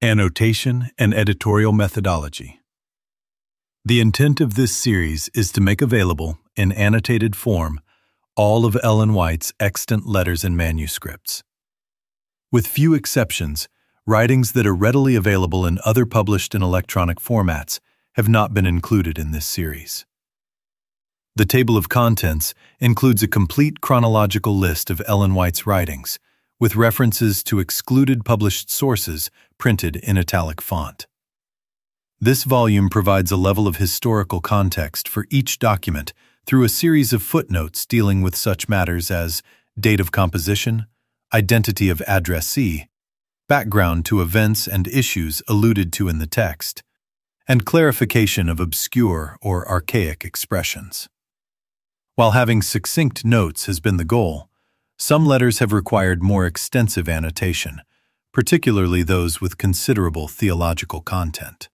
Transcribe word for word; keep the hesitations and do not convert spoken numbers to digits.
Annotation and Editorial Methodology. The intent of this series is to make available, in annotated form, all of Ellen White's extant letters and manuscripts. With few exceptions, writings that are readily available in other published and electronic formats have not been included in this series. The table of contents includes a complete chronological list of Ellen White's writings, with references to excluded published sources printed in italic font. This volume provides a level of historical context for each document through a series of footnotes dealing with such matters as date of composition, identity of addressee, background to events and issues alluded to in the text, and clarification of obscure or archaic expressions. While having succinct notes has been the goal, some letters have required more extensive annotation, particularly those with considerable theological content.